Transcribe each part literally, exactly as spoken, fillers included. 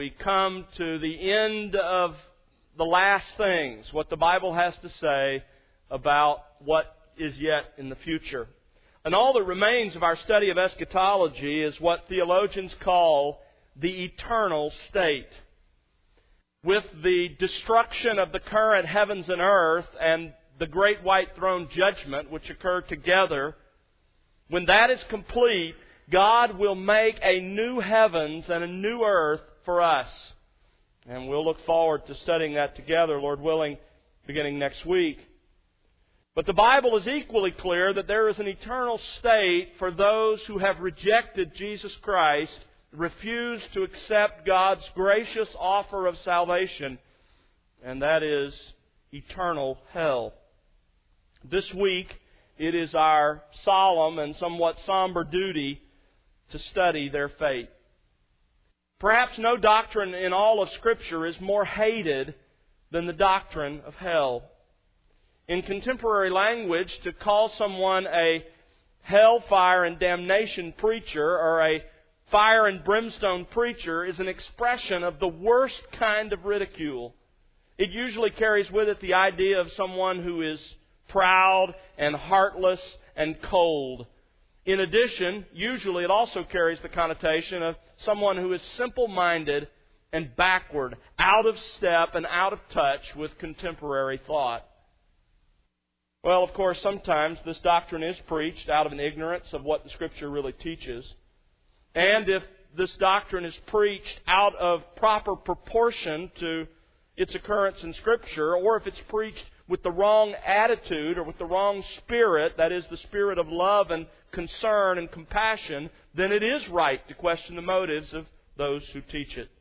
we come to the end of the last things, what the Bible has to say about what is yet in the future. And all that remains of our study of eschatology is what theologians call the eternal state. With the destruction of the current heavens and earth and the great white throne judgment, which occurred together, when that is complete, God will make a new heavens and a new earth for us. And we'll look forward to studying that together, Lord willing, beginning next week. But the Bible is equally clear that there is an eternal state for those who have rejected Jesus Christ, refused to accept God's gracious offer of salvation, and that is eternal hell. This week, it is our solemn and somewhat somber duty to study their fate. Perhaps no doctrine in all of Scripture is more hated than the doctrine of hell. In contemporary language, to call someone a hellfire and damnation preacher or a fire and brimstone preacher is an expression of the worst kind of ridicule. It usually carries with it the idea of someone who is proud and heartless and cold. In addition, usually it also carries the connotation of someone who is simple-minded and backward, out of step and out of touch with contemporary thought. Well, of course, sometimes this doctrine is preached out of an ignorance of what the Scripture really teaches. And if this doctrine is preached out of proper proportion to its occurrence in Scripture, or if it's preached with the wrong attitude or with the wrong spirit, that is, the spirit of love and concern and compassion, then it is right to question the motives of those who teach it.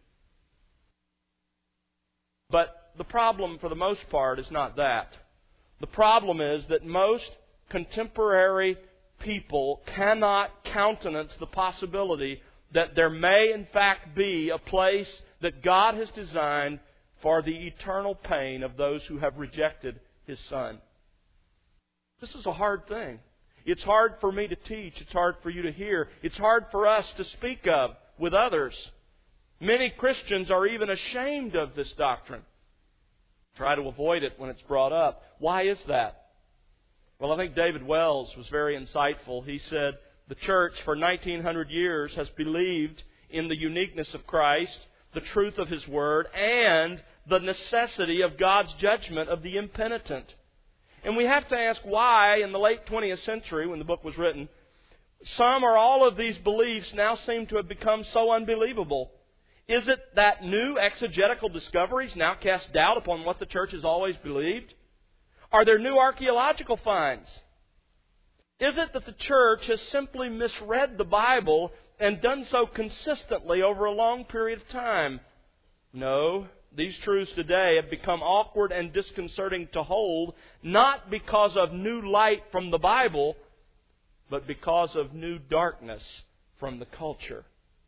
But the problem, for the most part, is not that. The problem is that most contemporary people cannot countenance the possibility that there may in fact be a place that God has designed for the eternal pain of those who have rejected His Son. This is a hard thing. It's hard for me to teach. It's hard for you to hear. It's hard for us to speak of with others. Many Christians are even ashamed of this doctrine. Try to avoid it when it's brought up. Why is that? Well, I think David Wells was very insightful. He said, the church for nineteen hundred years has believed in the uniqueness of Christ, the truth of His Word, and the necessity of God's judgment of the impenitent. And we have to ask why, in the late twentieth century, when the book was written, some or all of these beliefs now seem to have become so unbelievable. Is it that new exegetical discoveries now cast doubt upon what the church has always believed? Are there new archaeological finds? Is it that the church has simply misread the Bible and done so consistently over a long period of time? No, these truths today have become awkward and disconcerting to hold, not because of new light from the Bible, but because of new darkness from the culture.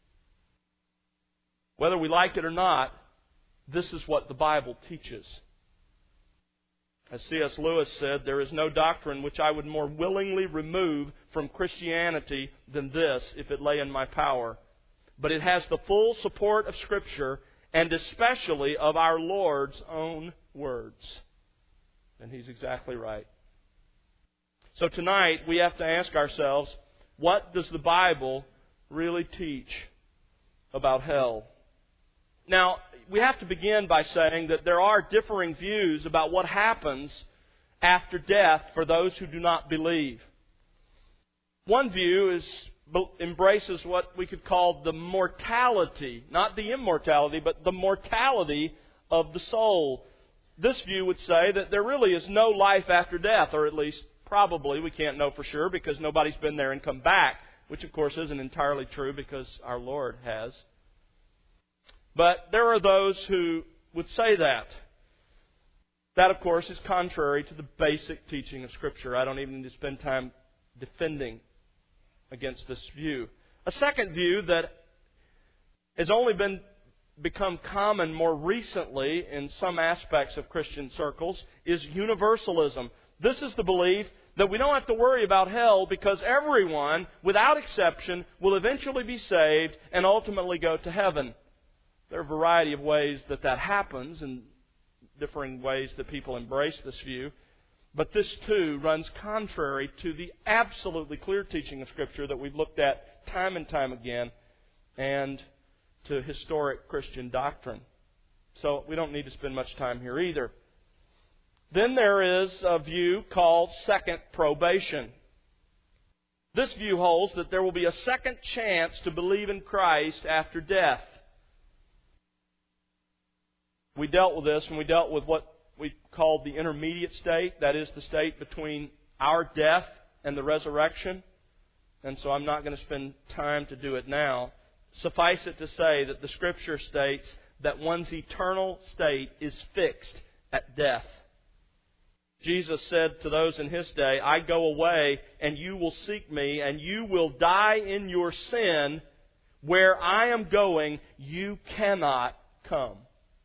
Whether we like it or not, this is what the Bible teaches. As C S Lewis said, there is no doctrine which I would more willingly remove from Christianity than this, if it lay in my power. But it has the full support of Scripture, and especially of our Lord's own words. And He's exactly right. So tonight we have to ask ourselves, what does the Bible really teach about hell? Now, we have to begin by saying that there are differing views about what happens after death for those who do not believe. One view is, embraces what we could call the mortality, not the immortality, but the mortality of the soul. This view would say that there really is no life after death, or at least probably, we can't know for sure because nobody's been there and come back, which of course isn't entirely true because our Lord has. But there are those who would say that. That, of course, is contrary to the basic teaching of Scripture. I don't even need to spend time defending against this view. A second view that has only been become common more recently in some aspects of Christian circles is universalism. This is the belief that we don't have to worry about hell because everyone, without exception, will eventually be saved and ultimately go to heaven. There are a variety of ways that that happens and differing ways that people embrace this view. But this, too, runs contrary to the absolutely clear teaching of Scripture that we've looked at time and time again, and to historic Christian doctrine. So we don't need to spend much time here either. Then there is a view called second probation. This view holds that there will be a second chance to believe in Christ after death. We dealt with this when we dealt with what we called the intermediate state, that is the state between our death and the resurrection. And so I'm not going to spend time to do it now. Suffice it to say that the Scripture states that one's eternal state is fixed at death. Jesus said to those in His day, I go away and you will seek me and you will die in your sin. Where I am going, you cannot come.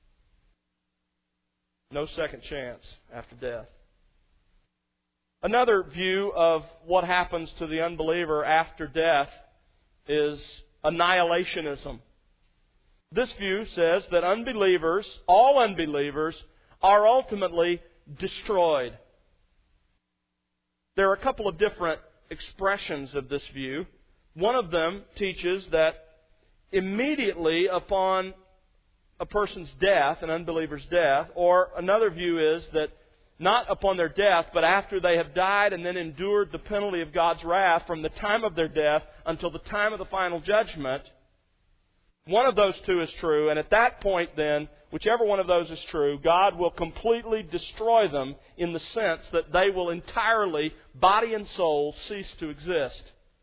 No second chance after death. Another view of what happens to the unbeliever after death is annihilationism. This view says that unbelievers, all unbelievers, are ultimately destroyed. There are a couple of different expressions of this view. One of them teaches that immediately upon a person's death, an unbeliever's death, or another view is that not upon their death, but after they have died and then endured the penalty of God's wrath from the time of their death until the time of the final judgment, one of those two is true, and at that point then, whichever one of those is true, God will completely destroy them in the sense that they will entirely, body and soul, cease to exist.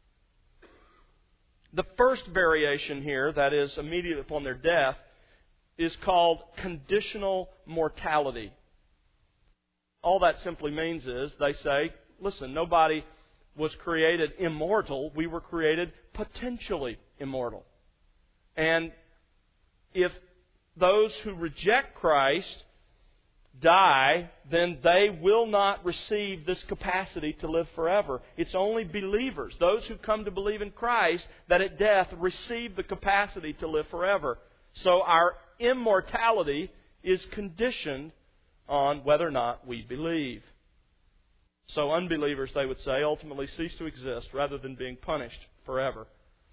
The first variation here, that is immediately upon their death, is called conditional mortality. All that simply means is, they say, listen, nobody was created immortal. We were created potentially immortal. And if those who reject Christ die, then they will not receive this capacity to live forever. It's only believers, those who come to believe in Christ, that at death receive the capacity to live forever. So our immortality is conditioned on whether or not we believe. So unbelievers, they would say, ultimately cease to exist rather than being punished forever.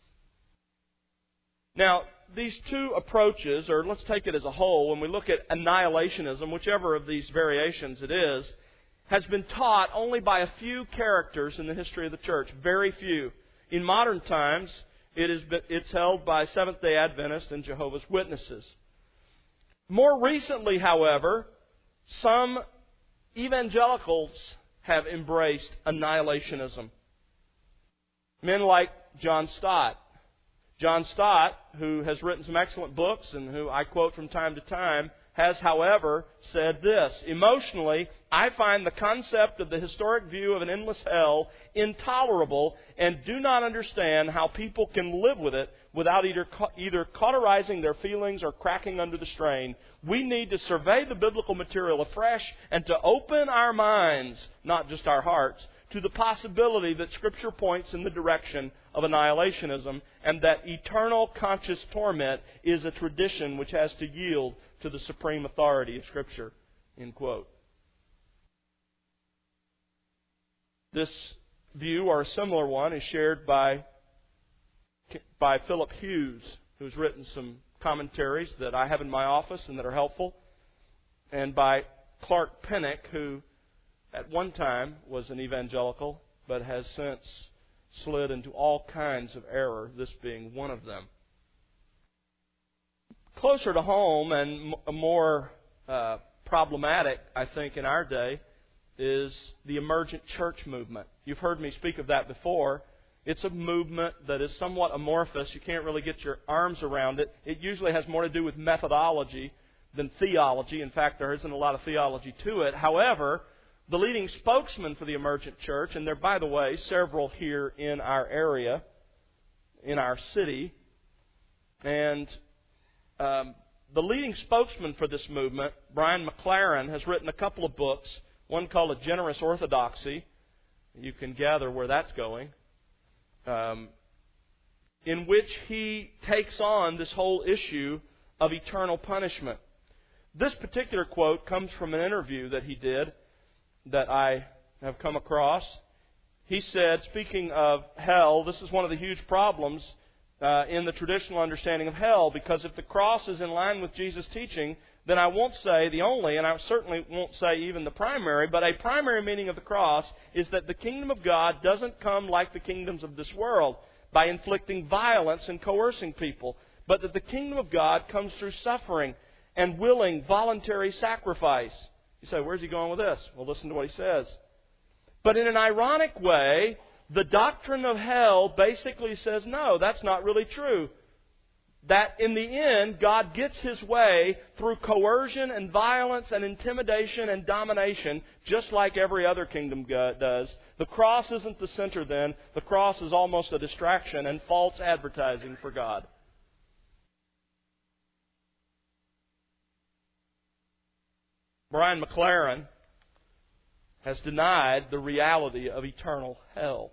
Now, these two approaches, or let's take it as a whole, when we look at annihilationism, whichever of these variations it is, has been taught only by a few characters in the history of the church. Very few. In modern times, it is, it's held by Seventh-day Adventists and Jehovah's Witnesses. More recently, however, some evangelicals have embraced annihilationism. Men like John Stott. John Stott, who has written some excellent books and who I quote from time to time, has, however, said this: emotionally, I find the concept of the historic view of an endless hell intolerable and do not understand how people can live with it without either, either cauterizing their feelings or cracking under the strain. We need to survey the biblical material afresh and to open our minds, not just our hearts, to the possibility that Scripture points in the direction of annihilationism and that eternal conscious torment is a tradition which has to yield to the supreme authority of Scripture. End quote. This view, or a similar one, is shared by, by Philip Hughes, who's written some commentaries that I have in my office and that are helpful, and by Clark Pinnock, who at one time was an evangelical, but has since slid into all kinds of error, this being one of them. Closer to home and more uh, problematic, I think, in our day, is the emergent church movement. You've heard me speak of that before. It's a movement that is somewhat amorphous. You can't really get your arms around it. It usually has more to do with methodology than theology. In fact, there isn't a lot of theology to it. However, the leading spokesman for the emergent church, and there are, by the way, several here in our area, in our city, and um, the leading spokesman for this movement, Brian McLaren, has written a couple of books, one called A Generous Orthodoxy. You can gather where that's going. Um, in which he takes on this whole issue of eternal punishment. This particular quote comes from an interview that he did that I have come across. He said, speaking of hell, this is one of the huge problems uh, in the traditional understanding of hell, because if the cross is in line with Jesus' teaching, then I won't say the only, and I certainly won't say even the primary, but a primary meaning of the cross is that the kingdom of God doesn't come like the kingdoms of this world, by inflicting violence and coercing people, but that the kingdom of God comes through suffering and willing, voluntary sacrifice. You say, where's he going with this? Well, listen to what he says. But in an ironic way, the doctrine of hell basically says, no, that's not really true. That in the end, God gets His way through coercion and violence and intimidation and domination, just like every other kingdom does. The cross isn't the center then. The cross is almost a distraction and false advertising for God. Brian McLaren has denied the reality of eternal hell.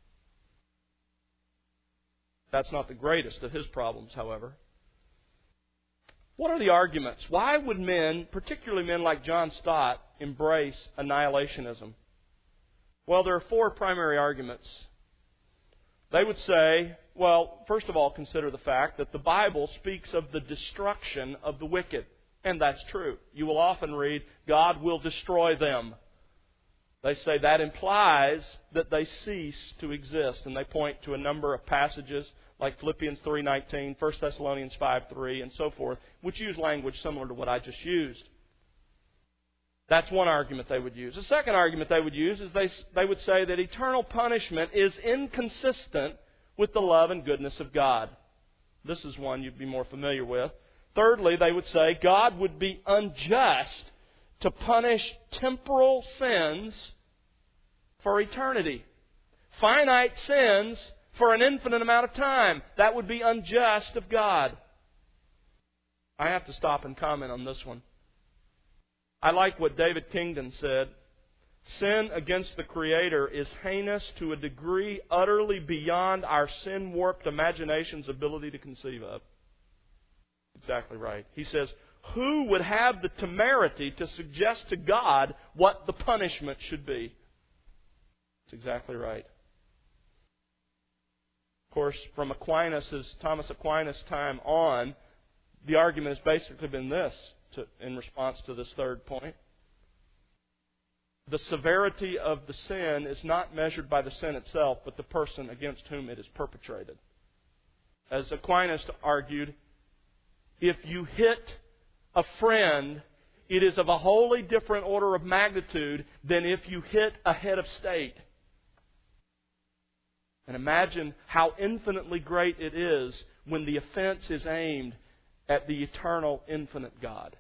That's not the greatest of his problems, however. What are the arguments? Why would men, particularly men like John Stott, embrace annihilationism? Well, there are four primary arguments. They would say, well, first of all, consider the fact that the Bible speaks of the destruction of the wicked. And that's true. You will often read, God will destroy them. They say that implies that they cease to exist. And they point to a number of passages like Philippians three nineteen, First Thessalonians five three, and so forth, which use language similar to what I just used. That's one argument they would use. The second argument they would use is they, they would say that eternal punishment is inconsistent with the love and goodness of God. This is one you'd be more familiar with. Thirdly, they would say God would be unjust to punish temporal sins for eternity. Finite sins for an infinite amount of time. That would be unjust of God. I have to stop and comment on this one. I like what David Kingdon said. Sin against the Creator is heinous to a degree utterly beyond our sin-warped imagination's ability to conceive of. Exactly right. He says, who would have the temerity to suggest to God what the punishment should be? That's exactly right. Of course, from Aquinas' Thomas Aquinas' time on, the argument has basically been this to, in response to this third point. The severity of the sin is not measured by the sin itself, but the person against whom it is perpetrated. As Aquinas argued, if you hit a friend, it is of a wholly different order of magnitude than if you hit a head of state. And imagine how infinitely great it is when the offense is aimed at the eternal, infinite God.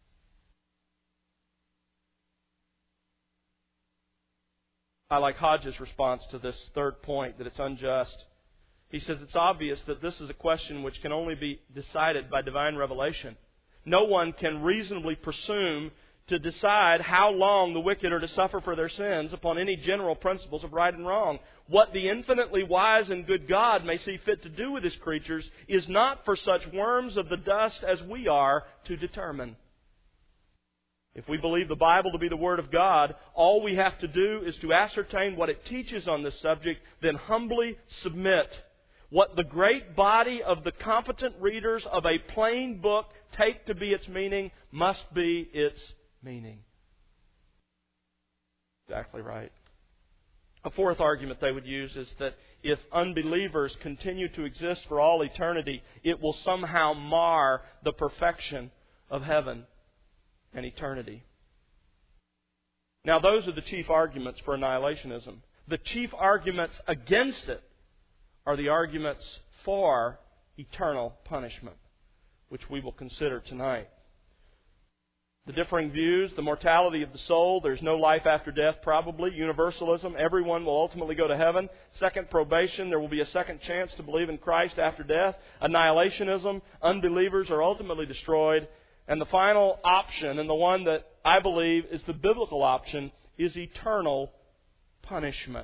I like Hodges' response to this third point, that it's unjust. He says it's obvious that this is a question which can only be decided by divine revelation. No one can reasonably presume to decide how long the wicked are to suffer for their sins upon any general principles of right and wrong. What the infinitely wise and good God may see fit to do with His creatures is not for such worms of the dust as we are to determine. If we believe the Bible to be the Word of God, all we have to do is to ascertain what it teaches on this subject, then humbly submit. What the great body of the competent readers of a plain book take to be its meaning must be its meaning. Exactly right. A fourth argument they would use is that if unbelievers continue to exist for all eternity, it will somehow mar the perfection of heaven and eternity. Now, those are the chief arguments for annihilationism. The chief arguments against it are the arguments for eternal punishment, which we will consider tonight. The differing views, the mortality of the soul, there's no life after death probably, universalism, everyone will ultimately go to heaven, second probation, there will be a second chance to believe in Christ after death, annihilationism, unbelievers are ultimately destroyed, and the final option, and the one that I believe is the biblical option, is eternal punishment.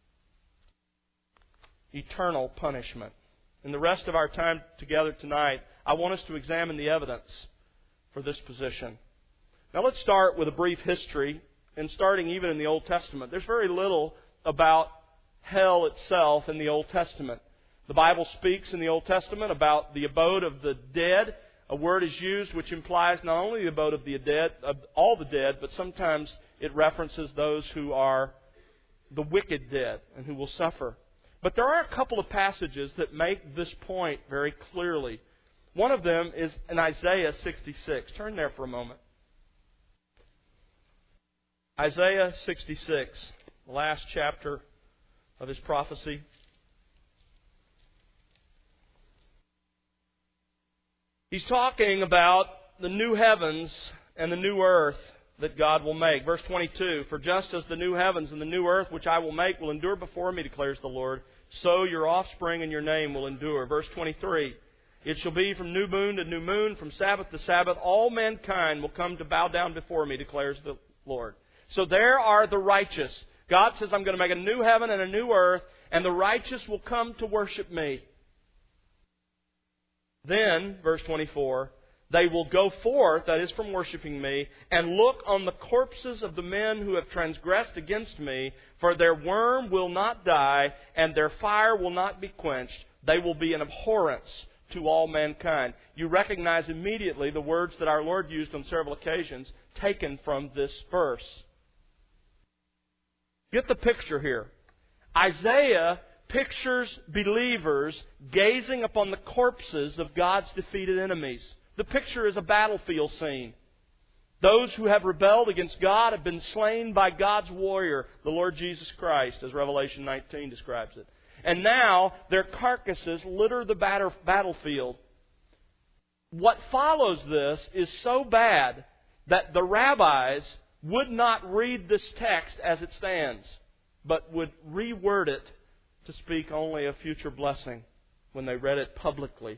Eternal punishment. In the rest of our time together tonight, I want us to examine the evidence for this position. Now let's start with a brief history, and starting even in the Old Testament. There's very little about hell itself in the Old Testament. The Bible speaks in the Old Testament about the abode of the dead. A word is used which implies not only the abode of the dead, of all the dead, but sometimes it references those who are the wicked dead and who will suffer. But there are a couple of passages that make this point very clearly. One of them is in Isaiah sixty-six. Turn there for a moment. Isaiah sixty-six, the last chapter of his prophecy. He's talking about the new heavens and the new earth that God will make. Verse twenty-two, "For just as the new heavens and the new earth which I will make will endure before me, declares the Lord, so your offspring and your name will endure." Verse twenty-three, "It shall be from new moon to new moon, from Sabbath to Sabbath, all mankind will come to bow down before me, declares the Lord." So there are the righteous. God says, I'm going to make a new heaven and a new earth, and the righteous will come to worship me. Then, verse twenty-four, "They will go forth," that is from worshiping me, "and look on the corpses of the men who have transgressed against me, for their worm will not die, and their fire will not be quenched. They will be an abhorrence to all mankind." You recognize immediately the words that our Lord used on several occasions, taken from this verse. Get the picture here. Isaiah pictures believers gazing upon the corpses of God's defeated enemies. The picture is a battlefield scene. Those who have rebelled against God have been slain by God's warrior, the Lord Jesus Christ, as Revelation nineteen describes it. And now their carcasses litter the batter- battlefield. What follows this is so bad that the rabbis would not read this text as it stands, but would reword it to speak only of future blessing when they read it publicly.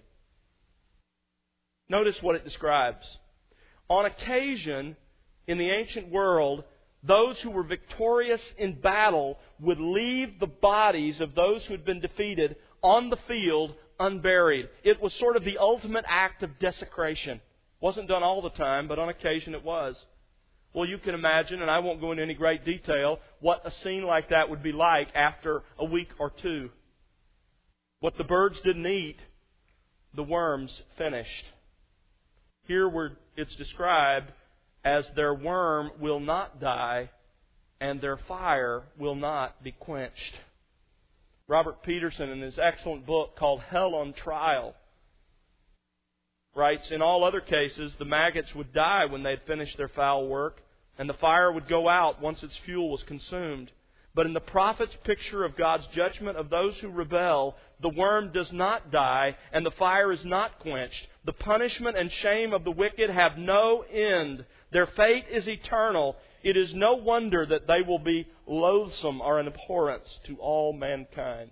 Notice what it describes. On occasion, in the ancient world, those who were victorious in battle would leave the bodies of those who had been defeated on the field unburied. It was sort of the ultimate act of desecration. Wasn't done all the time, but on occasion it was. Well, you can imagine, and I won't go into any great detail, what a scene like that would be like after a week or two. What the birds didn't eat, the worms finished. Here where it's described as their worm will not die and their fire will not be quenched. Robert Peterson, in his excellent book called Hell on Trial, writes, "In all other cases, the maggots would die when they had finished their foul work, and the fire would go out once its fuel was consumed. But in the prophet's picture of God's judgment of those who rebel, the worm does not die, and the fire is not quenched. The punishment and shame of the wicked have no end. Their fate is eternal. It is no wonder that they will be loathsome or an abhorrence to all mankind."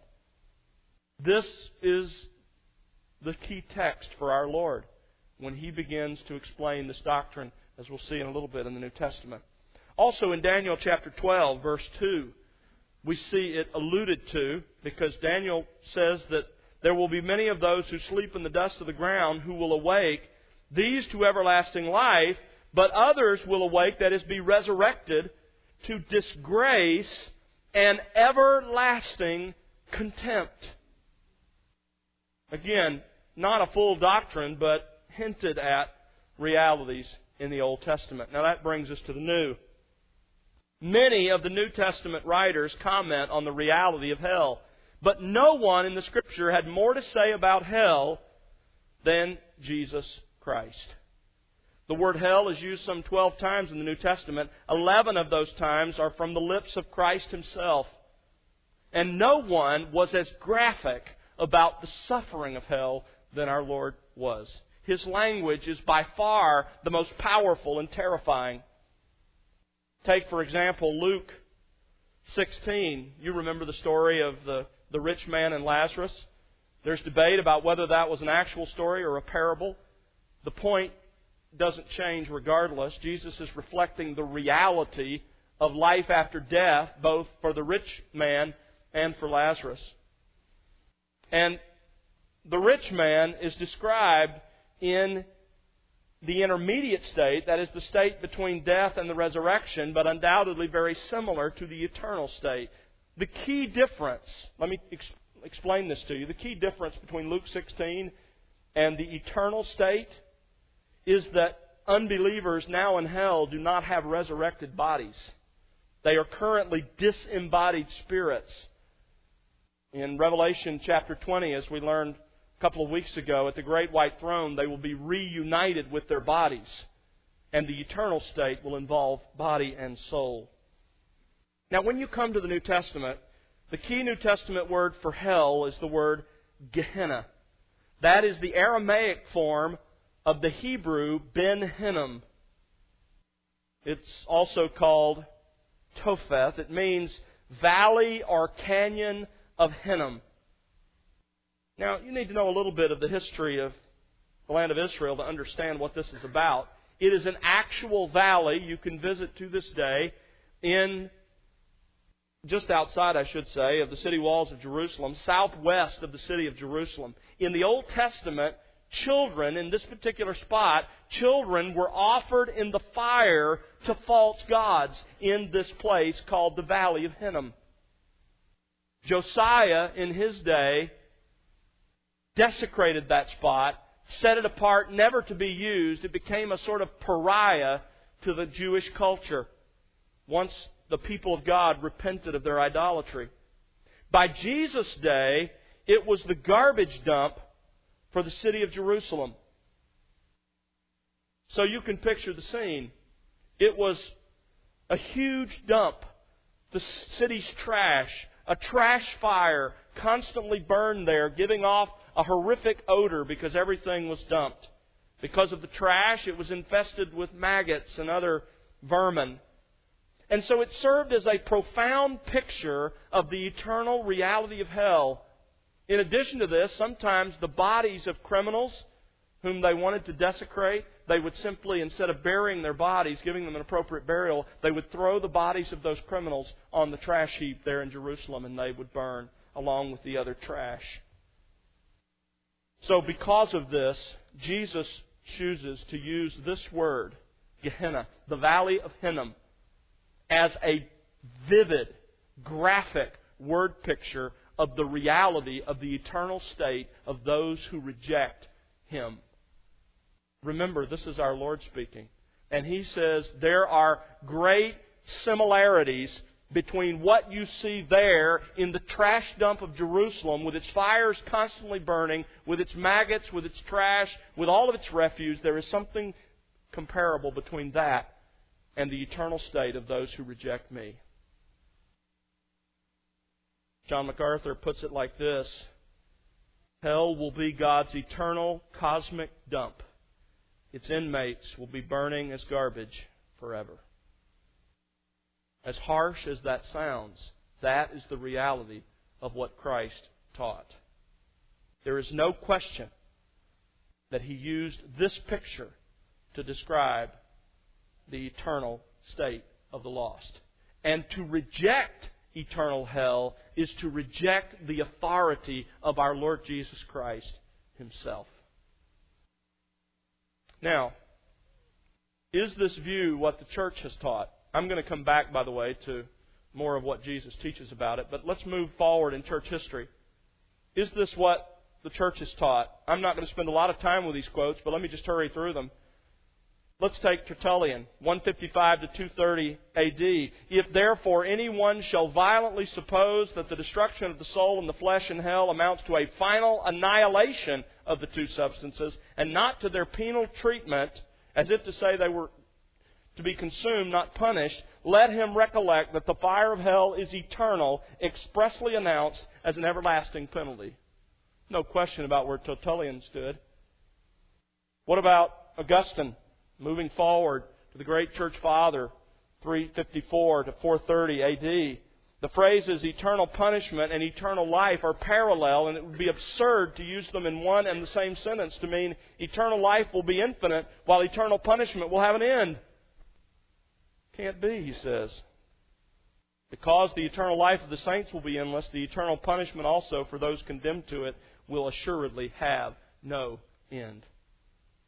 This is the key text for our Lord when He begins to explain this doctrine, as we'll see in a little bit in the New Testament. Also in Daniel chapter twelve, verse two, we see it alluded to, because Daniel says that there will be many of those who sleep in the dust of the ground who will awake, these to everlasting life, but others will awake, that is, be resurrected, to disgrace and everlasting contempt. Again, not a full doctrine, but hinted at realities in the Old Testament. Now that brings us to the New. Many of the New Testament writers comment on the reality of hell, but no one in the Scripture had more to say about hell than Jesus Christ. The word hell is used some twelve times in the New Testament. Eleven of those times are from the lips of Christ Himself. And no one was as graphic about the suffering of hell than our Lord was. His language is by far the most powerful and terrifying. Take, for example, Luke sixteen. You remember the story of the, the rich man and Lazarus. There's debate about whether that was an actual story or a parable. The point doesn't change regardless. Jesus is reflecting the reality of life after death, both for the rich man and for Lazarus. And the rich man is described in the intermediate state, that is the state between death and the resurrection, but undoubtedly very similar to the eternal state. The key difference, let me ex- explain this to you. The key difference between Luke sixteen and the eternal state is that unbelievers now in hell do not have resurrected bodies. They are currently disembodied spirits. In Revelation chapter twenty, as we learned a couple of weeks ago, at the great white throne, they will be reunited with their bodies. And the eternal state will involve body and soul. Now, when you come to the New Testament, the key New Testament word for hell is the word Gehenna. That is the Aramaic form of the Hebrew Ben Hinnom. It's also called Topheth. It means valley or canyon of Hinnom. Now, you need to know a little bit of the history of the land of Israel to understand what this is about. It is an actual valley you can visit to this day in, just outside, I should say, of the city walls of Jerusalem, southwest of the city of Jerusalem. In the Old Testament, children, in this particular spot, children were offered in the fire to false gods in this place called the Valley of Hinnom. Josiah, in his day, desecrated that spot, set it apart never to be used. It became a sort of pariah to the Jewish culture once the people of God repented of their idolatry. By Jesus' day, it was the garbage dump for the city of Jerusalem. So you can picture the scene. It was a huge dump, the city's trash, a trash fire constantly burned there, giving off a horrific odor because everything was dumped. Because of the trash, it was infested with maggots and other vermin. And so it served as a profound picture of the eternal reality of hell. In addition to this, sometimes the bodies of criminals whom they wanted to desecrate, they would simply, instead of burying their bodies, giving them an appropriate burial, they would throw the bodies of those criminals on the trash heap there in Jerusalem, and they would burn along with the other trash. So because of this, Jesus chooses to use this word, Gehenna, the Valley of Hinnom, as a vivid, graphic word picture of the reality of the eternal state of those who reject Him. Remember, this is our Lord speaking. And He says there are great similarities between what you see there in the trash dump of Jerusalem, with its fires constantly burning, with its maggots, with its trash, with all of its refuse. There is something comparable between that and the eternal state of those who reject Me. John MacArthur puts it like this: hell will be God's eternal cosmic dump. Its inmates will be burning as garbage forever. As harsh as that sounds, that is the reality of what Christ taught. There is no question that He used this picture to describe the eternal state of the lost. And to reject eternal hell is to reject the authority of our Lord Jesus Christ Himself. Now, is this view what the church has taught? I'm going to come back, by the way, to more of what Jesus teaches about it, but let's move forward in church history. Is this what the church has taught? I'm not going to spend a lot of time with these quotes, but let me just hurry through them. Let's take Tertullian, one fifty-five to two thirty A D. If therefore anyone shall violently suppose that the destruction of the soul and the flesh in hell amounts to a final annihilation of the two substances, and not to their penal treatment, as if to say they were to be consumed, not punished, let him recollect that the fire of hell is eternal, expressly announced as an everlasting penalty. No question about where Tertullian stood. What about Augustine? Moving forward to the great church father, three fifty-four to four thirty A D. The phrases eternal punishment and eternal life are parallel, and it would be absurd to use them in one and the same sentence to mean eternal life will be infinite while eternal punishment will have an end. Can't be, he says. Because the eternal life of the saints will be endless, the eternal punishment also for those condemned to it will assuredly have no end.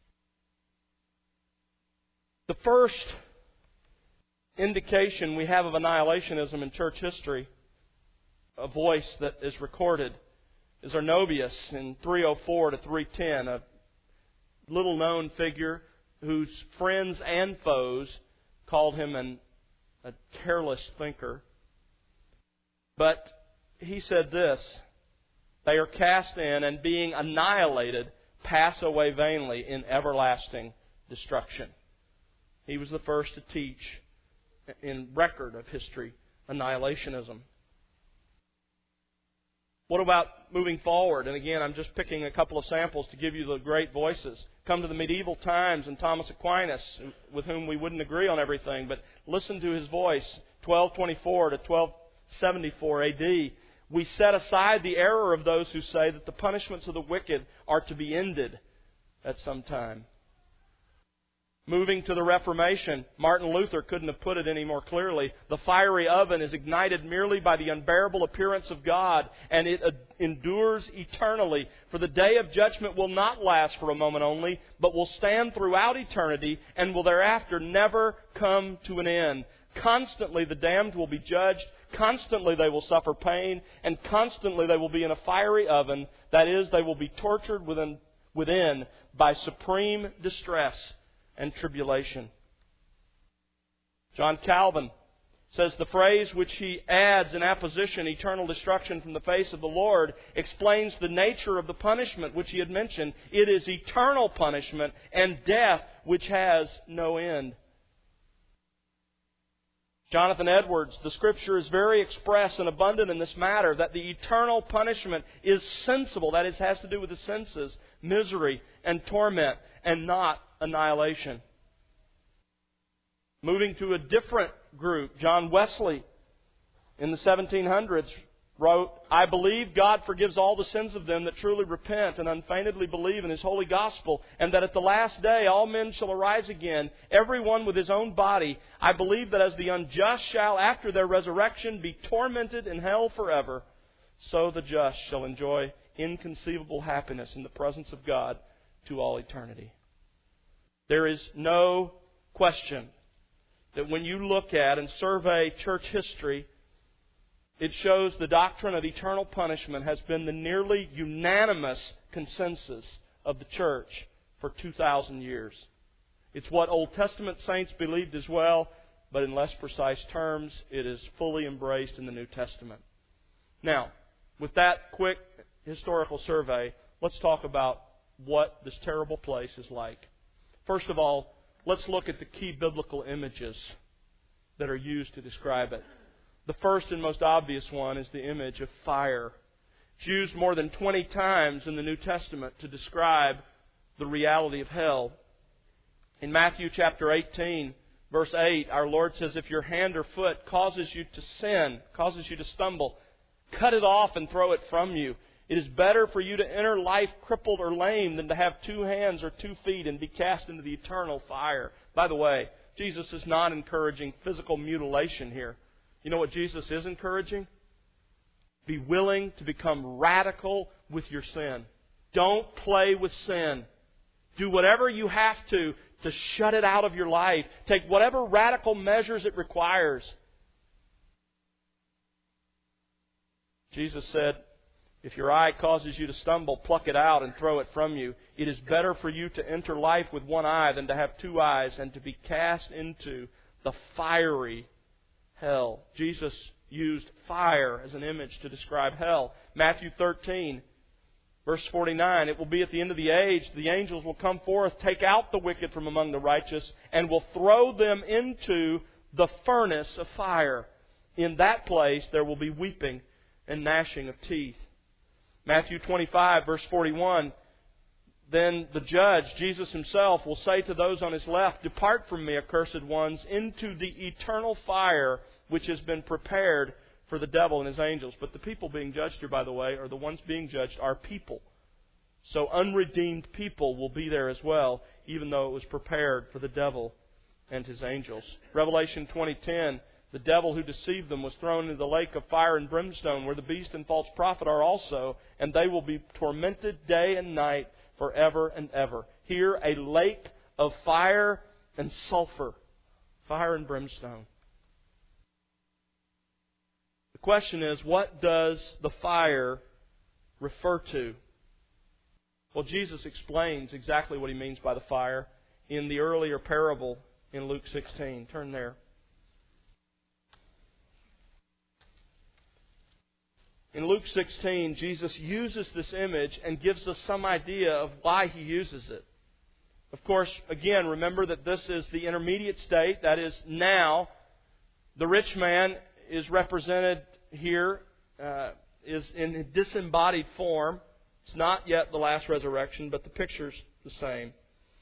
The first indication we have of annihilationism in church history, a voice that is recorded, is Arnobius in three oh four to three ten, a little-known figure whose friends and foes called him an, a careless thinker. But he said this: "They are cast in, and being annihilated, pass away vainly in everlasting destruction." He was the first to teach, in record of history, annihilationism. What about moving forward? And again, I'm just picking a couple of samples to give you the great voices. Come to the medieval times and Thomas Aquinas, with whom we wouldn't agree on everything, but listen to his voice, twelve twenty-four to twelve seventy-four A D. "We set aside the error of those who say that the punishments of the wicked are to be ended at some time." Moving to the Reformation, Martin Luther couldn't have put it any more clearly. "The fiery oven is ignited merely by the unbearable appearance of God, and it endures eternally. For the day of judgment will not last for a moment only, but will stand throughout eternity, and will thereafter never come to an end. Constantly the damned will be judged, constantly they will suffer pain, and constantly they will be in a fiery oven. That is, they will be tortured within, within by supreme distress and tribulation." John Calvin says the phrase which he adds in apposition, "eternal destruction from the face of the Lord," explains the nature of the punishment which he had mentioned. It is eternal punishment and death which has no end. Jonathan Edwards, "The Scripture is very express and abundant in this matter, that the eternal punishment is sensible," that is, has to do with the senses, misery and torment, and not annihilation. Moving to a different group, John Wesley in the seventeen hundreds wrote, "I believe God forgives all the sins of them that truly repent and unfeignedly believe in His holy gospel, and that at the last day all men shall arise again, every one with his own body. I believe that as the unjust shall after their resurrection be tormented in hell forever, so the just shall enjoy inconceivable happiness in the presence of God to all eternity." There is no question that when you look at and survey church history, it shows the doctrine of eternal punishment has been the nearly unanimous consensus of the church for two thousand years. It's what Old Testament saints believed as well, but in less precise terms, it is fully embraced in the New Testament. Now, with that quick historical survey, let's talk about what this terrible place is like. First of all, let's look at the key biblical images that are used to describe it. The first and most obvious one is the image of fire. It's used more than twenty times in the New Testament to describe the reality of hell. In Matthew chapter eighteen, verse eight, our Lord says, "If your hand or foot causes you to sin, causes you to stumble, cut it off and throw it from you. It is better for you to enter life crippled or lame than to have two hands or two feet and be cast into the eternal fire." By the way, Jesus is not encouraging physical mutilation here. You know what Jesus is encouraging? Be willing to become radical with your sin. Don't play with sin. Do whatever you have to to shut it out of your life. Take whatever radical measures it requires. Jesus said, "If your eye causes you to stumble, pluck it out and throw it from you. It is better for you to enter life with one eye than to have two eyes and to be cast into the fiery hell." Jesus used fire as an image to describe hell. Matthew thirteen, verse forty-nine, "It will be at the end of the age, the angels will come forth, take out the wicked from among the righteous, and will throw them into the furnace of fire. In that place there will be weeping and gnashing of teeth." Matthew twenty-five, verse forty-one, "Then the judge, Jesus Himself, will say to those on His left, 'Depart from me, accursed ones, into the eternal fire which has been prepared for the devil and his angels.'" But the people being judged here, by the way, or the ones being judged, are people. So unredeemed people will be there as well, even though it was prepared for the devil and his angels. Revelation twenty ten, "The devil who deceived them was thrown into the lake of fire and brimstone, where the beast and false prophet are also, and they will be tormented day and night forever and ever." Here, a lake of fire and sulfur, fire and brimstone. The question is, what does the fire refer to? Well, Jesus explains exactly what He means by the fire in the earlier parable in Luke sixteen. Turn there. In Luke sixteen, Jesus uses this image and gives us some idea of why He uses it. Of course, again, remember that this is the intermediate state, that is now. The rich man is represented here, uh, is in disembodied form. It's not yet the last resurrection, but the picture's the same.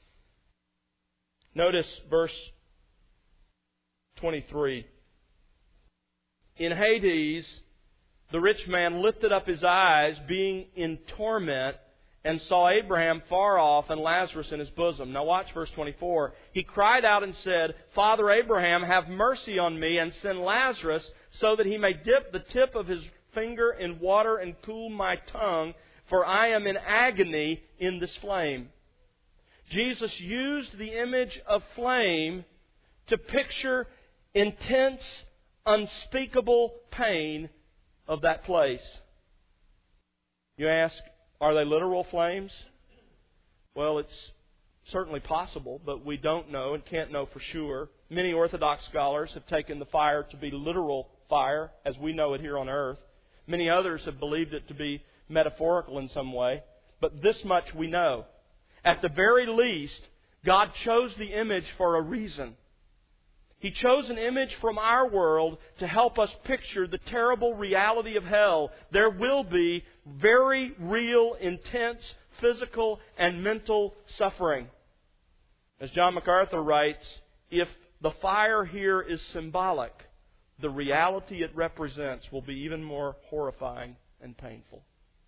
Notice verse twenty-three. In Hades, the rich man lifted up his eyes, being in torment, and saw Abraham far off and Lazarus in his bosom. Now watch verse twenty-four. He cried out and said, Father Abraham, have mercy on me, and send Lazarus, so that he may dip the tip of his finger in water and cool my tongue, for I am in agony in this flame. Jesus used the image of flame to picture intense, unspeakable pain of that place. You ask, are they literal flames? Well, it's certainly possible, but we don't know and can't know for sure. Many Orthodox scholars have taken the fire to be literal fire, as we know it here on earth. Many others have believed it to be metaphorical in some way. But this much we know. At the very least, God chose the image for a reason. He chose an image from our world to help us picture the terrible reality of hell. There will be very real, intense physical and mental suffering. As John MacArthur writes, if the fire here is symbolic, the reality it represents will be even more horrifying and painful.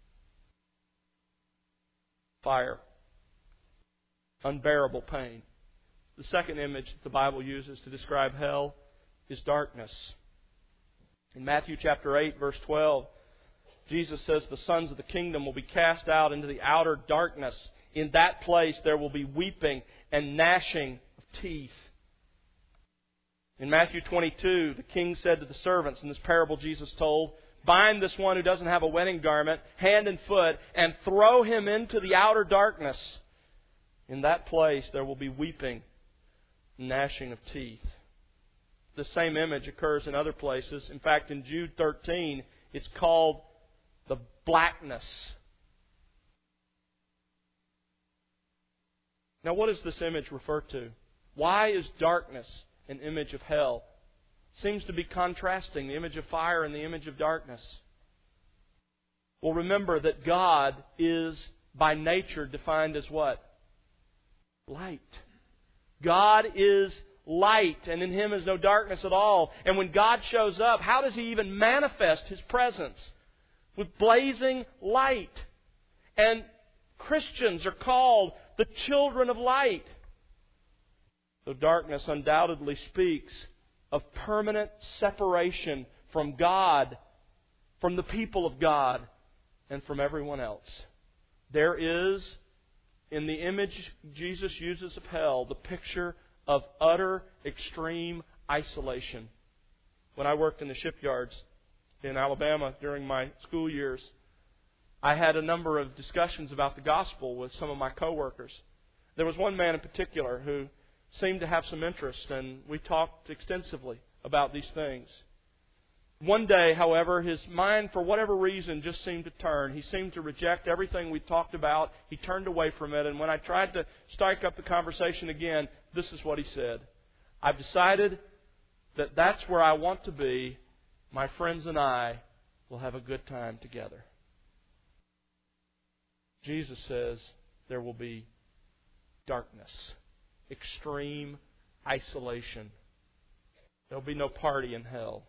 Fire. Unbearable pain. The second image that the Bible uses to describe hell is darkness. In Matthew chapter eight, verse twelve, Jesus says the sons of the kingdom will be cast out into the outer darkness. In that place there will be weeping and gnashing of teeth. In Matthew twenty-two, the king said to the servants, in this parable Jesus told, bind this one who doesn't have a wedding garment, hand and foot, and throw him into the outer darkness. In that place there will be weeping, gnashing of teeth. The same image occurs in other places. In fact, in Jude thirteen, it's called the blackness. Now, what does this image refer to? Why is darkness an image of hell? Seems to be contrasting the image of fire and the image of darkness. Well, remember that God is by nature defined as what? Light. God is light, and in Him is no darkness at all. And when God shows up, how does He even manifest His presence? With blazing light. And Christians are called the children of light. Though darkness undoubtedly speaks of permanent separation from God, from the people of God, and from everyone else. There is, in the image Jesus uses of hell, the picture of utter, extreme isolation. When I worked in the shipyards in Alabama during my school years, I had a number of discussions about the gospel with some of my coworkers. There was one man in particular who seemed to have some interest, and we talked extensively about these things. One day, however, his mind, for whatever reason, just seemed to turn. He seemed to reject everything we talked about. He turned away from it, and when I tried to strike up the conversation again, this is what he said. I've decided that that's where I want to be. My friends and I will have a good time together. Jesus says there will be darkness, extreme isolation. There will be no party in hell.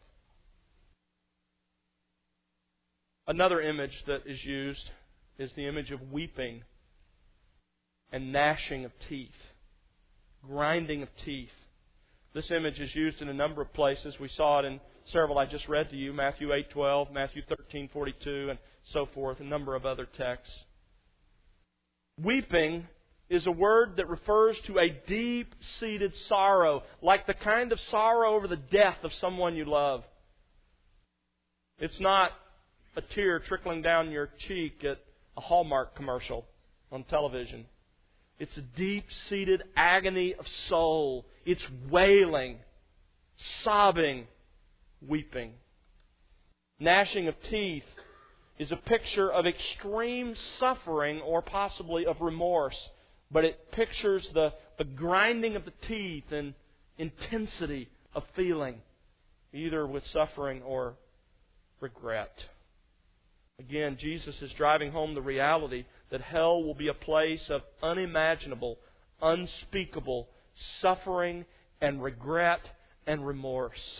Another image that is used is the image of weeping and gnashing of teeth, grinding of teeth. This image is used in a number of places. We saw it in several I just read to you, Matthew eight twelve, Matthew thirteen forty-two, and so forth, a number of other texts. Weeping is a word that refers to a deep-seated sorrow, like the kind of sorrow over the death of someone you love. It's not a tear trickling down your cheek at a Hallmark commercial on television. It's a deep-seated agony of soul. It's wailing, sobbing, weeping. Gnashing of teeth is a picture of extreme suffering or possibly of remorse. But it pictures the, the grinding of the teeth and intensity of feeling, either with suffering or regret. Again, Jesus is driving home the reality that hell will be a place of unimaginable, unspeakable suffering and regret and remorse.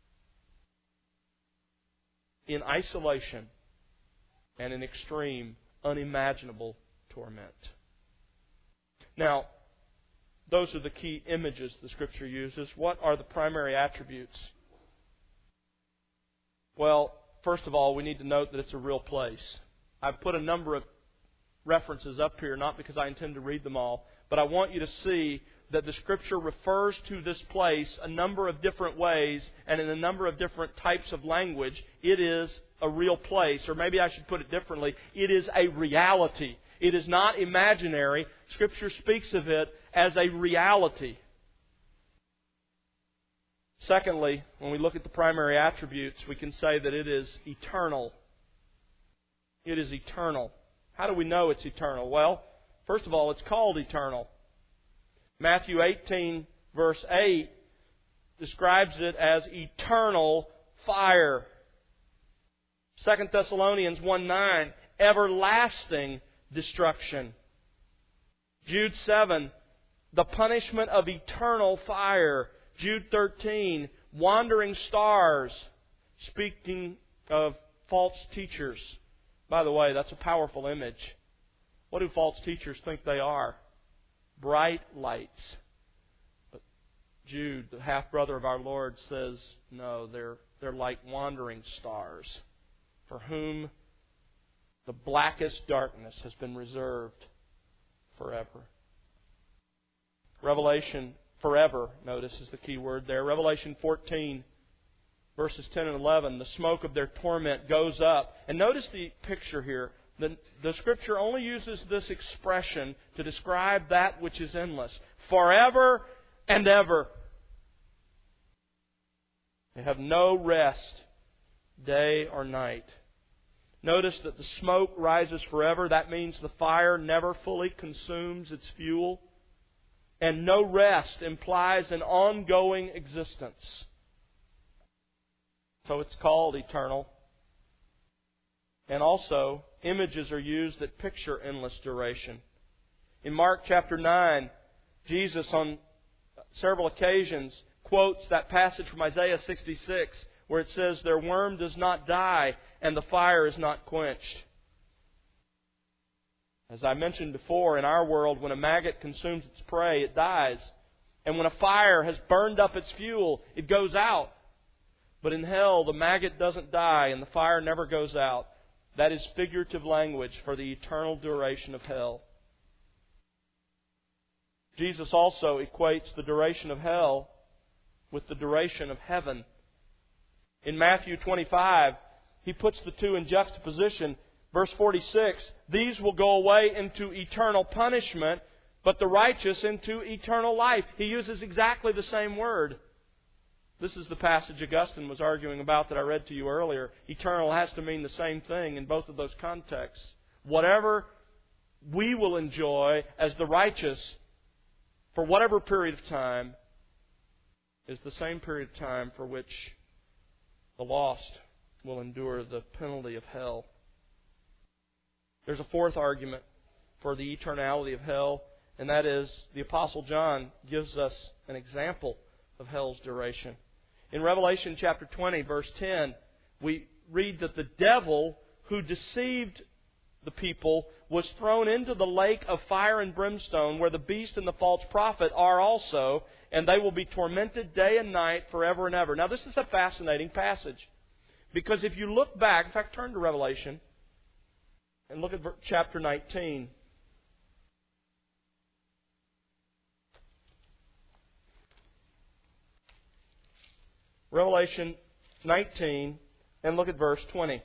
In isolation and in extreme, unimaginable torment. Now, those are the key images the Scripture uses. What are the primary attributes? Well, first of all, we need to note that it's a real place. I've put a number of references up here, not because I intend to read them all, but I want you to see that the Scripture refers to this place a number of different ways and in a number of different types of language. It is a real place, or maybe I should put it differently. It is a reality. It is not imaginary. Scripture speaks of it as a reality. Secondly, when we look at the primary attributes, we can say that it is eternal. It is eternal. How do we know it's eternal? Well, first of all, it's called eternal. Matthew eighteen, verse eight, describes it as eternal fire. Second Thessalonians one nine, everlasting destruction. Jude seven, the punishment of eternal fire. Jude thirteen, wandering stars, speaking of false teachers. By the way, that's a powerful image. What do false teachers think they are? Bright lights. But Jude, the half-brother of our Lord, says, no, they're, they're like wandering stars, for whom the blackest darkness has been reserved forever. Revelation forever, notice, is the key word there. Revelation fourteen, verses ten and eleven, the smoke of their torment goes up. And notice the picture here. The, the Scripture only uses this expression to describe that which is endless. Forever and ever. They have no rest, day or night. Notice that the smoke rises forever. That means the fire never fully consumes its fuel. And no rest implies an ongoing existence. So it's called eternal. And also, images are used that picture endless duration. In Mark chapter nine, Jesus on several occasions quotes that passage from Isaiah sixty-six where it says, their worm does not die and the fire is not quenched. As I mentioned before, in our world, when a maggot consumes its prey, it dies. And when a fire has burned up its fuel, it goes out. But in hell, the maggot doesn't die and the fire never goes out. That is figurative language for the eternal duration of hell. Jesus also equates the duration of hell with the duration of heaven. In Matthew twenty-five, He puts the two in juxtaposition. Verse forty-six, these will go away into eternal punishment, but the righteous into eternal life. He uses exactly the same word. This is the passage Augustine was arguing about that I read to you earlier. Eternal has to mean the same thing in both of those contexts. Whatever we will enjoy as the righteous for whatever period of time is the same period of time for which the lost will endure the penalty of hell. There's a fourth argument for the eternality of hell, and that is the Apostle John gives us an example of hell's duration. In Revelation chapter twenty, verse ten, we read that the devil who deceived the people was thrown into the lake of fire and brimstone, where the beast and the false prophet are also, and they will be tormented day and night forever and ever. Now, this is a fascinating passage, because if you look back, in fact, turn to Revelation and look at chapter nineteen. Revelation nineteen, and look at verse twenty.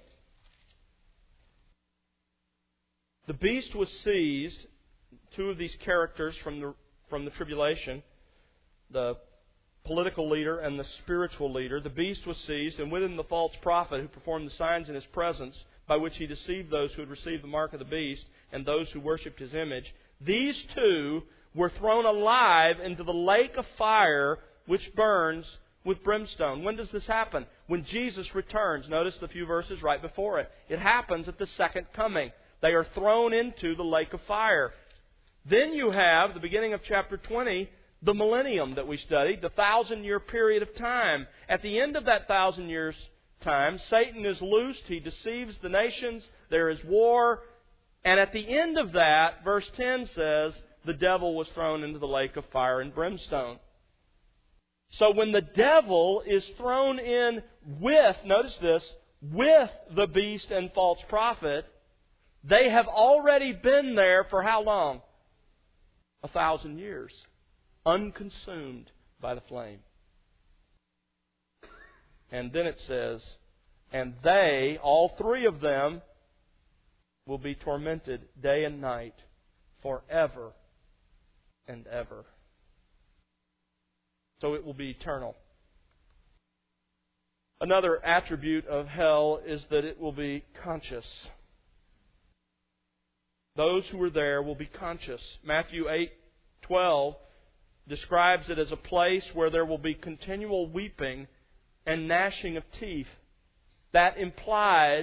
The beast was seized, two of these characters from the, from the tribulation, the political leader and the spiritual leader. The beast was seized, and with him the false prophet who performed the signs in his presence, by which he deceived those who had received the mark of the beast and those who worshipped his image. These two were thrown alive into the lake of fire which burns with brimstone. When does this happen? When Jesus returns. Notice the few verses right before it. It happens at the second coming. They are thrown into the lake of fire. Then you have, the beginning of chapter twenty, the millennium that we studied, the thousand-year period of time. At the end of that thousand years time, Satan is loosed. He deceives the nations. There is war. And at the end of that, verse ten says, the devil was thrown into the lake of fire and brimstone. So when the devil is thrown in with, notice this, with the beast and false prophet, they have already been there for how long? A thousand years. Unconsumed by the flame. And then it says, and they, all three of them, will be tormented day and night forever and ever. So it will be eternal. Another attribute of hell is that it will be conscious. Those who are there will be conscious. Matthew eight twelve describes it as a place where there will be continual weeping and gnashing of teeth. That implies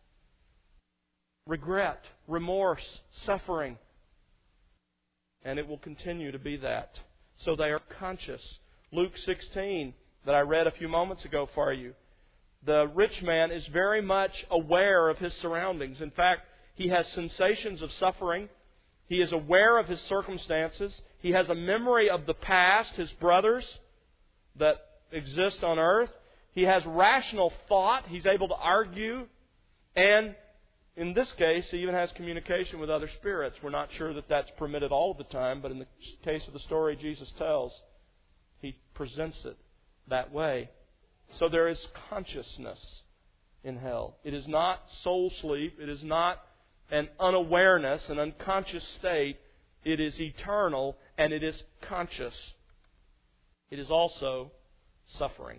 regret, remorse, suffering. And it will continue to be that. So they are conscious. Luke sixteen, that I read a few moments ago for you. The rich man is very much aware of his surroundings. In fact, he has sensations of suffering. He is aware of his circumstances. He has a memory of the past, his brothers that exist on earth. He has rational thought. He's able to argue. And in this case, he even has communication with other spirits. We're not sure that that's permitted all of the time, but in the case of the story Jesus tells, he presents it that way. So there is consciousness in hell. It is not soul sleep. It is not an unawareness, an unconscious state. It is eternal and it is conscious. It is also suffering.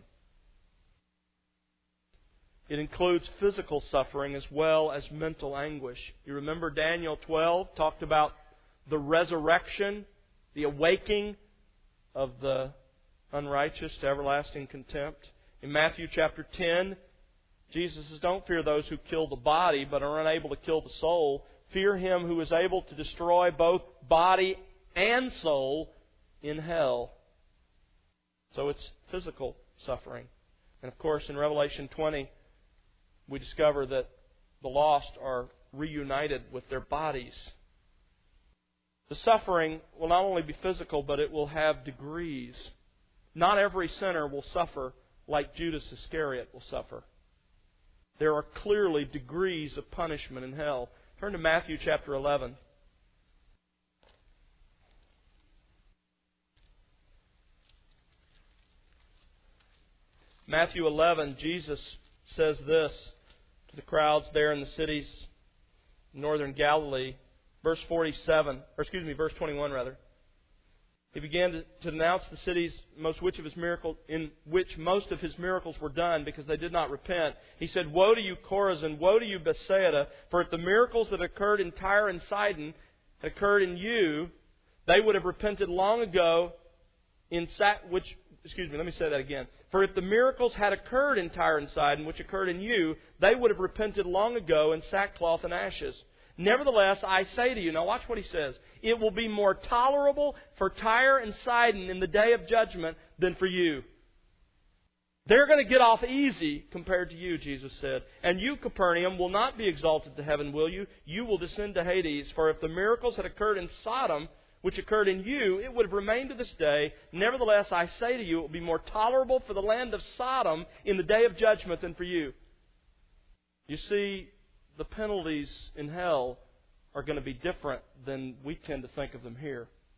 It includes physical suffering as well as mental anguish. You remember Daniel twelve talked about the resurrection, the awaking of the unrighteous to everlasting contempt. In Matthew chapter ten, Jesus says, don't fear those who kill the body but are unable to kill the soul. Fear Him who is able to destroy both body and soul in hell. So it's physical suffering. And of course in Revelation twenty, we discover that the lost are reunited with their bodies. The suffering will not only be physical, but it will have degrees. Not every sinner will suffer like Judas Iscariot will suffer. There are clearly degrees of punishment in hell. Turn to Matthew chapter eleven. Matthew eleven, Jesus says this to the crowds there in the cities in northern Galilee. Verse forty-seven, or excuse me, verse twenty-one rather. He began to, to denounce the cities most which of his miracles, in which most of his miracles were done, because they did not repent. He said, "Woe to you, Chorazin! Woe to you, Bethsaida! For if the miracles that occurred in Tyre and Sidon had occurred in you, they would have repented long ago in sack which." Excuse me, let me say that again. For if the miracles had occurred in Tyre and Sidon, which occurred in you, they would have repented long ago in sackcloth and ashes. Nevertheless, I say to you, now watch what he says, it will be more tolerable for Tyre and Sidon in the day of judgment than for you. They're going to get off easy compared to you, Jesus said. And you, Capernaum, will not be exalted to heaven, will you? You will descend to Hades. For if the miracles had occurred in Sodom, which occurred in you, it would have remained to this day. Nevertheless, I say to you, it will be more tolerable for the land of Sodom in the day of judgment than for you. You see, the penalties in hell are going to be different than we tend to think of them here.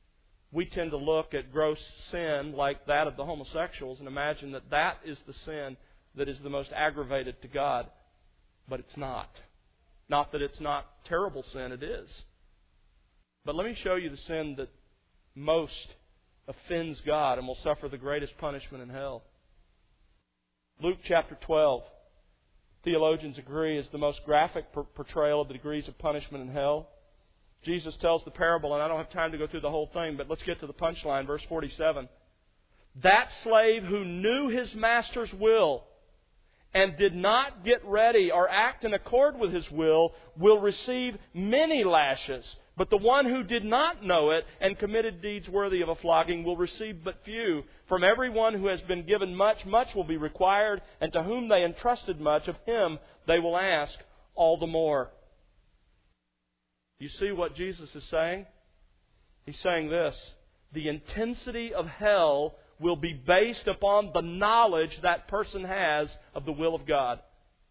we tend to look at gross sin like that of the homosexuals and imagine that that is the sin that is the most aggravated to God. But it's not. Not that it's not terrible sin, it is. But let me show you the sin that most offends God and will suffer the greatest punishment in hell. Luke chapter twelve, theologians agree, is the most graphic portrayal of the degrees of punishment in hell. Jesus tells the parable, and I don't have time to go through the whole thing, but let's get to the punchline, verse forty-seven. That slave who knew his master's will and did not get ready or act in accord with his will will receive many lashes. But the one who did not know it and committed deeds worthy of a flogging will receive but few. From everyone who has been given much, much will be required, and to whom they entrusted much, of him they will ask all the more. You see what Jesus is saying? He's saying this: the intensity of hell will be based upon the knowledge that person has of the will of God.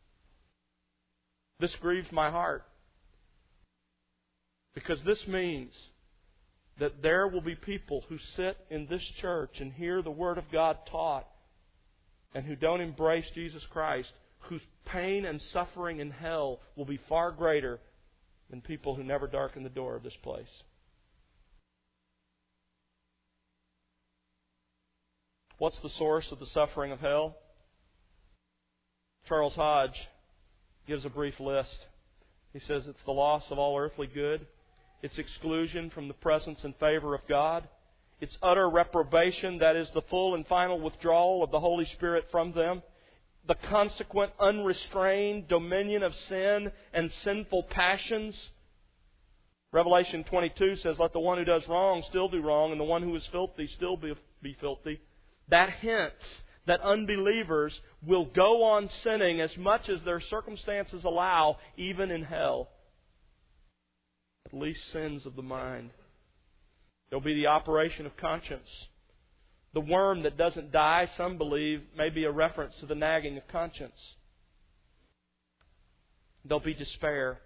This grieves my heart, because this means that there will be people who sit in this church and hear the Word of God taught and who don't embrace Jesus Christ, whose pain and suffering in hell will be far greater than people who never darken the door of this place. What's the source of the suffering of hell? Charles Hodge gives a brief list. He says it's the loss of all earthly good, its exclusion from the presence and favor of God, its utter reprobation, that is, the full and final withdrawal of the Holy Spirit from them, the consequent unrestrained dominion of sin and sinful passions. Revelation twenty-two says, let the one who does wrong still do wrong, and the one who is filthy still be, be filthy. That hints that unbelievers will go on sinning as much as their circumstances allow, even in hell. At least sins of the mind. There'll be the operation of conscience. The worm that doesn't die, some believe, may be a reference to the nagging of conscience. There'll be despair.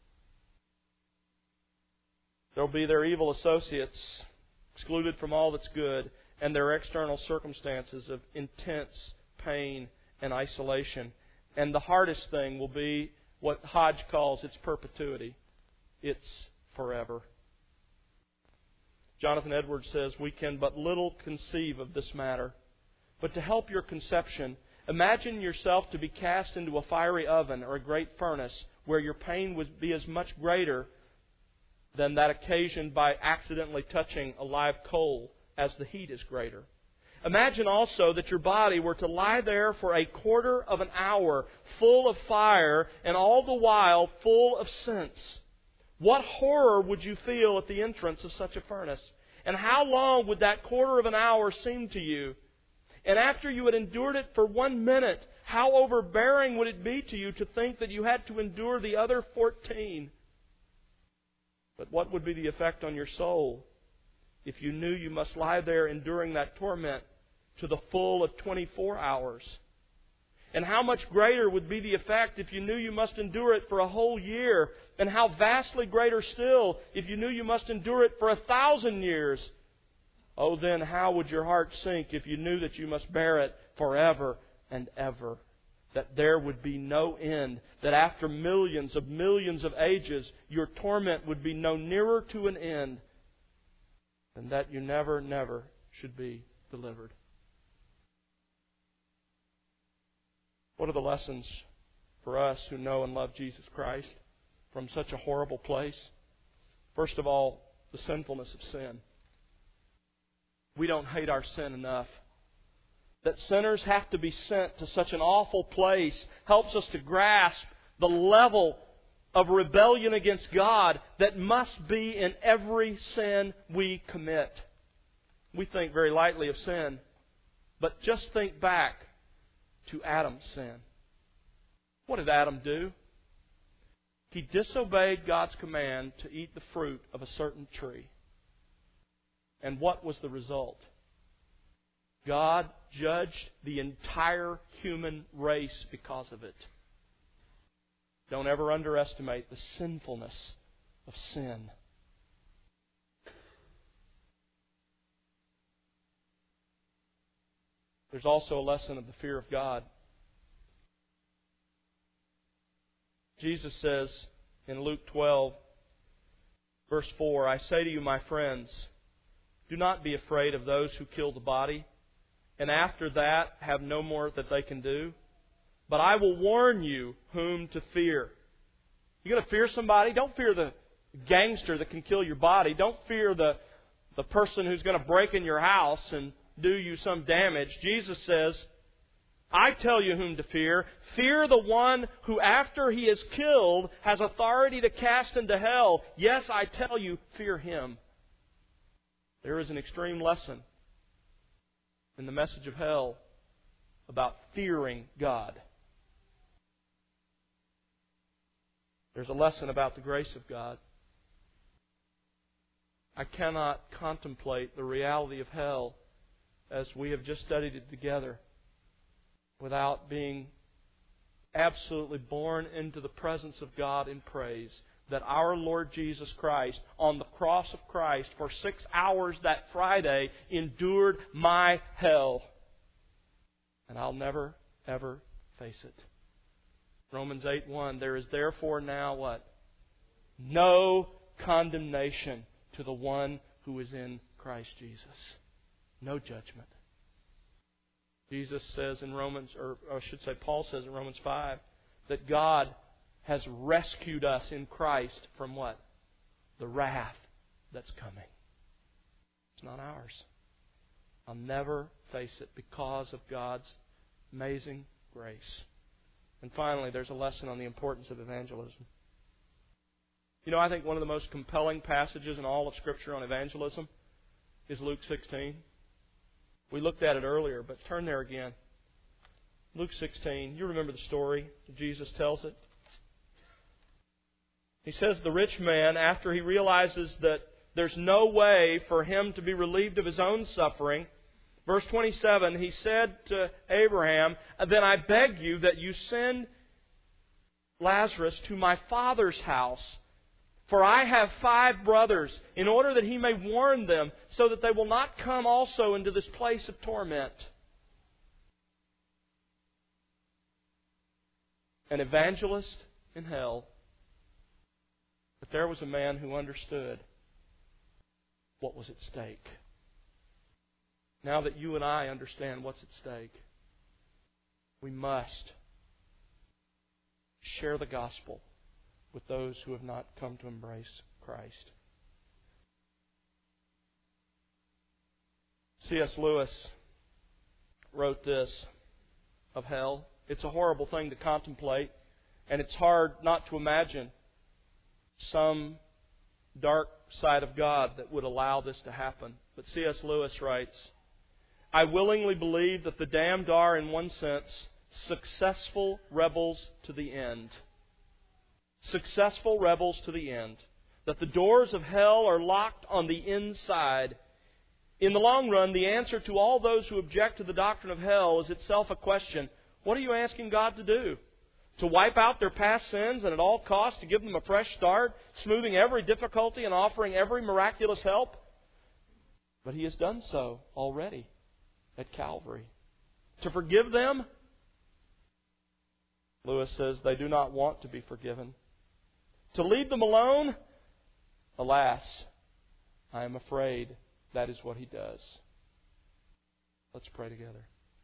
There'll be their evil associates, excluded from all that's good, and their external circumstances of intense pain and isolation. And the hardest thing will be what Hodge calls its perpetuity. It's forever. Jonathan Edwards says, we can but little conceive of this matter. But to help your conception, imagine yourself to be cast into a fiery oven or a great furnace where your pain would be as much greater than that occasioned by accidentally touching a live coal as the heat is greater. Imagine also that your body were to lie there for a quarter of an hour, full of fire, and all the while full of sense. What horror would you feel at the entrance of such a furnace? And how long would that quarter of an hour seem to you? And after you had endured it for one minute, how overbearing would it be to you to think that you had to endure the other fourteen? But what would be the effect on your soul if you knew you must lie there enduring that torment to the full of twenty-four hours? And how much greater would be the effect if you knew you must endure it for a whole year? And how vastly greater still if you knew you must endure it for a thousand years? Oh, then how would your heart sink if you knew that you must bear it forever and ever? That there would be no end. That after millions of millions of ages, your torment would be no nearer to an end. And that you never, never should be delivered. What are the lessons for us who know and love Jesus Christ from such a horrible place? First of all, the sinfulness of sin. We don't hate our sin enough. That sinners have to be sent to such an awful place helps us to grasp the level of rebellion against God that must be in every sin we commit. We think very lightly of sin, but just think back to Adam's sin. What did Adam do? He disobeyed God's command to eat the fruit of a certain tree. And what was the result? God judged the entire human race because of it. Don't ever underestimate the sinfulness of sin. there's also a lesson of the fear of God. Jesus says in Luke twelve, verse four, I say to you, my friends, do not be afraid of those who kill the body, and after that have no more that they can do. But I will warn you whom to fear. You're going to fear somebody? Don't fear the gangster that can kill your body. Don't fear the, the person who's going to break in your house and do you some damage. Jesus says, I tell you whom to fear. Fear the one who, after he is killed, has authority to cast into hell. Yes, I tell you, fear him. There is an extreme lesson in the message of hell about fearing God. There's a lesson about the grace of God. I cannot contemplate the reality of hell as we have just studied it together without being absolutely born into the presence of God in praise that our Lord Jesus Christ, on the cross of Christ, for six hours that Friday, endured my hell. And I'll never, ever face it. Romans eight one, there is therefore now what? No condemnation to the one who is in Christ Jesus. No judgment. Jesus says in Romans, or I should say Paul says in Romans five, that God has rescued us in Christ from what? The wrath that's coming. It's not ours. I'll never face it because of God's amazing grace. And finally, there's a lesson on the importance of evangelism. You know, I think one of the most compelling passages in all of Scripture on evangelism is Luke sixteen. We looked at it earlier, but turn there again. Luke sixteen. You remember the story. Jesus tells it. He says the rich man, after he realizes that there's no way for him to be relieved of his own suffering, verse twenty-seven, he said to Abraham, then I beg you that you send Lazarus to my father's house, for I have five brothers, in order that he may warn them, so that they will not come also into this place of torment. An evangelist in hell. But there was a man who understood what was at stake. Now that you and I understand what's at stake, we must share the gospel with those who have not come to embrace Christ. C S Lewis wrote this of hell. It's a horrible thing to contemplate, and it's hard not to imagine some dark side of God that would allow this to happen. But C S Lewis writes, I willingly believe that the damned are, in one sense, successful rebels to the end. Successful rebels to the end. That the doors of hell are locked on the inside. In the long run, the answer to all those who object to the doctrine of hell is itself a question. What are you asking God to do? To wipe out their past sins and at all costs to give them a fresh start, smoothing every difficulty and offering every miraculous help? But He has done so already at Calvary. To forgive them? Lewis says they do not want to be forgiven. To leave them alone? Alas, I am afraid that is what He does. Let's pray together.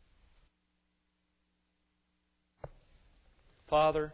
Father,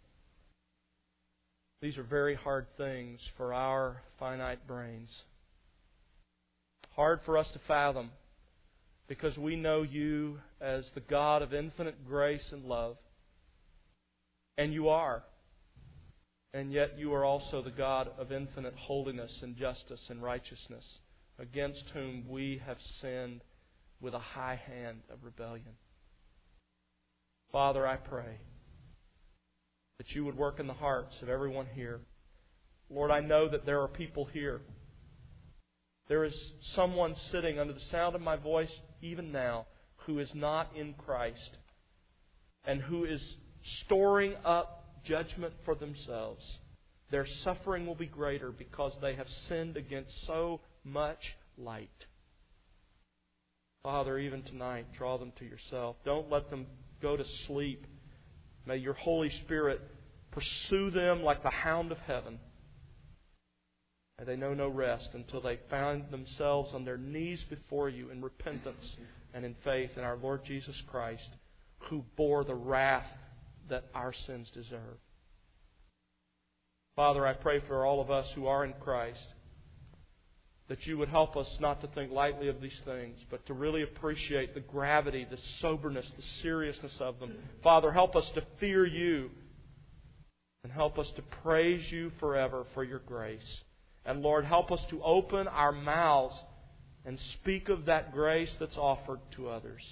these are very hard things for our finite brains. Hard for us to fathom because we know You as the God of infinite grace and love. And You are. And yet You are also the God of infinite holiness and justice and righteousness, against whom we have sinned with a high hand of rebellion. Father, I pray that You would work in the hearts of everyone here. Lord, I know that there are people here. There is someone sitting under the sound of my voice even now who is not in Christ and who is storing up judgment for themselves. Their suffering will be greater because they have sinned against so much light. Father, even tonight, draw them to yourself. Don't let them go to sleep. May your Holy Spirit pursue them like the hound of heaven. May they know no rest until they find themselves on their knees before you in repentance and in faith in our Lord Jesus Christ, who bore the wrath that our sins deserve. Father, I pray for all of us who are in Christ, that you would help us not to think lightly of these things, but to really appreciate the gravity, the soberness, the seriousness of them. Father, help us to fear you, and help us to praise you forever for your grace. And Lord, help us to open our mouths and speak of that grace that's offered to others.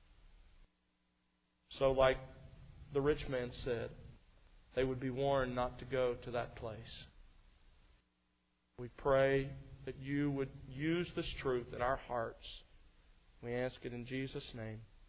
So like the rich man said, they would be warned not to go to that place. We pray that you would use this truth in our hearts. We ask it in Jesus' name.